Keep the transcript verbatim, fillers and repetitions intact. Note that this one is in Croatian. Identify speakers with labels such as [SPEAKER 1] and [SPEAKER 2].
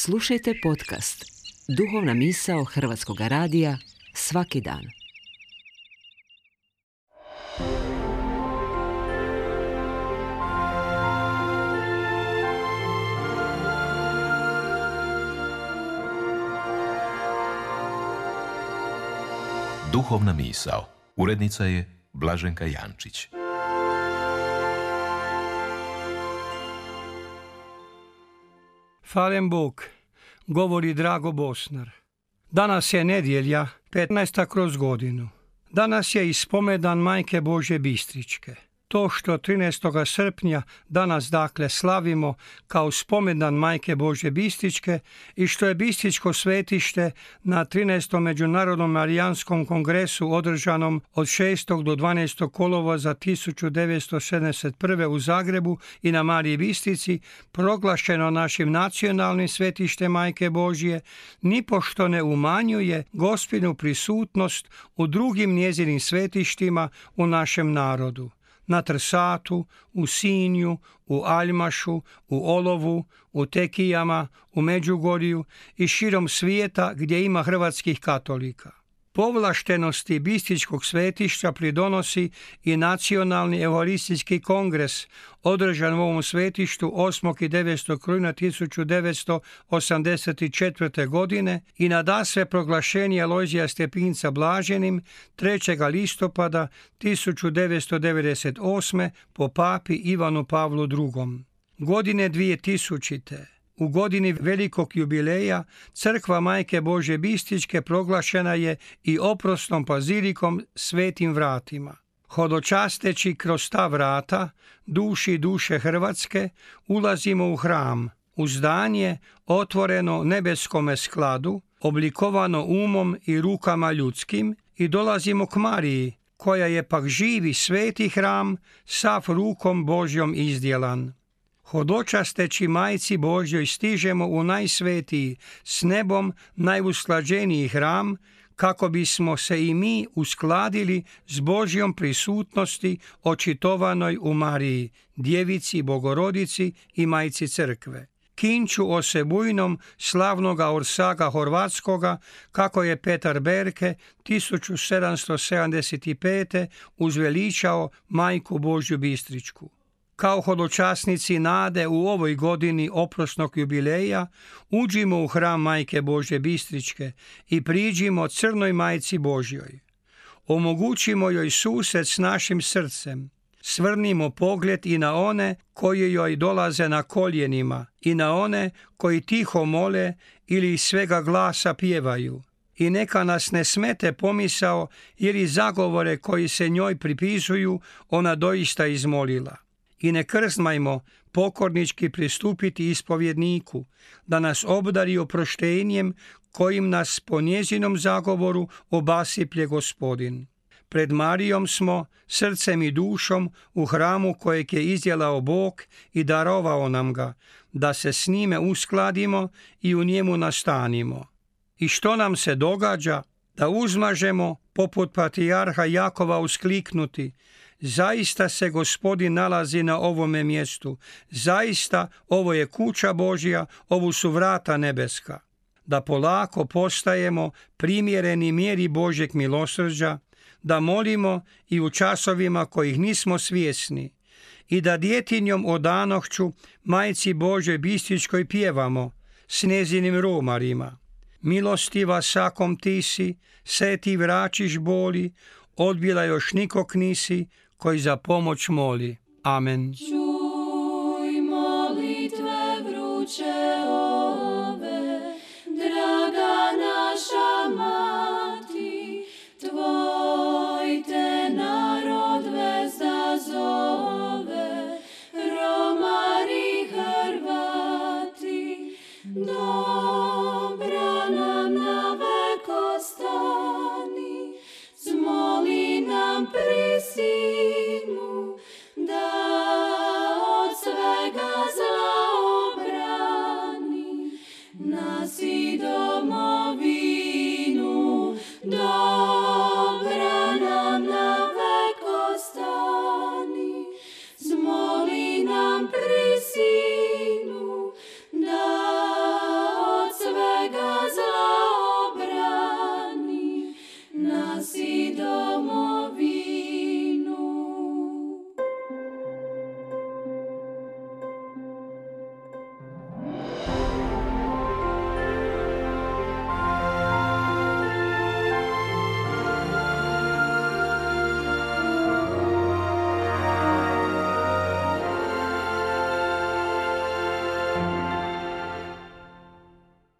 [SPEAKER 1] Slušajte podcast Duhovna misao Hrvatskog radija svaki dan.
[SPEAKER 2] Duhovna misao. Urednica je Blaženka Jančić.
[SPEAKER 3] Hvaljen Bog, govori Drago Bosnar. Danas je nedjelja, petnaesta kroz godinu. Danas je i spomendan Majke Božje Bistričke. To što trinaestog srpnja danas dakle slavimo kao spomendan Majke Božje Bistričke i što je Bistričko svetište na trinaestom Međunarodnom Marijanskom kongresu održanom od šestog do dvanaestog kolovoza tisuću devetsto sedamdeset prve u Zagrebu i na Mariji Bistrici proglašeno našim nacionalnim svetištem Majke Božje, nipošto ne umanjuje Gospinu prisutnost u drugim njezinim svetištima u našem narodu. Na Trsatu, u Sinju, u Aljmašu, u Olovu, u Tekijama, u Međugorju i širom svijeta gdje ima hrvatskih katolika. Povlaštenosti Bistričkog svetišta pridonosi i Nacionalni euharistijski kongres održan u ovom svetištu osmog i devetog rujna tisuću devetsto osamdeset četvrte. godine i nadasve proglašenje Alojzija Stepinca blaženim trećeg listopada tisuću devetsto devedeset osme. po papi Ivanu Pavlu drugom. Godine dvije tisućite. U godini velikog jubileja crkva Majke Božje Bistričke proglašena je i oprosnom bazilikom Svetim vratima. Hodočasteći kroz ta vrata, duši i duše Hrvatske, ulazimo u hram, u zdanje otvoreno nebeskome skladu, oblikovano umom i rukama ljudskim i dolazimo k Mariji, koja je pak živi sveti hram, sav rukom Božjom izdjelan. Hodočasteći Majci Božjoj stižemo u najsvetiji, s nebom najusklađeniji hram, kako bismo se i mi uskladili s Božjom prisutnosti očitovanoj u Mariji, Djevici, Bogorodici i Majci Crkve. Kinču osebujnom slavnoga orsaga Horvatskoga, kako je Petar Berke tisuću sedamsto sedamdeset pete. uzveličao Majku Božju Bistričku. Kao hodočasnici nade u ovoj godini oprosnog jubileja, uđimo u hram Majke Božje Bistričke i priđimo crnoj Majci Božjoj. Omogućimo joj susret s našim srcem. Svrnimo pogled i na one koji joj dolaze na koljenima i na one koji tiho mole ili iz svega glasa pjevaju. I neka nas ne smete pomisao jer i zagovore koji se njoj pripisuju ona doista izmolila. I ne krzmajmo pokornički pristupiti ispovjedniku, da nas obdari oproštenjem kojim nas po njezinom zagovoru obasiplje Gospodin. Pred Marijom smo srcem i dušom u hramu kojeg je izdjelao Bog i darovao nam ga, da se s njime uskladimo i u njemu nastanimo. I što nam se događa? Da uzmažemo poput patrijarha Jakova uskliknuti: zaista se Gospodin nalazi na ovome mjestu, zaista ovo je kuća Božja, ovo su vrata nebeska. Da polako postajemo primjereni mjeri Božjeg milosrđa, da molimo i u časovima kojih nismo svjesni i da djetinjom odanošću Majci Božjoj Bistričkoj pjevamo s njezinim romarima: milostiva sakom ti si, se ti vraćiš boli, odbila još nikog nisi, koji za pomoć moli. Amen.
[SPEAKER 4] Čuj molitve vruće ove, draga naša mati, tvoj te narod vezda zove, Romari Hrvati, do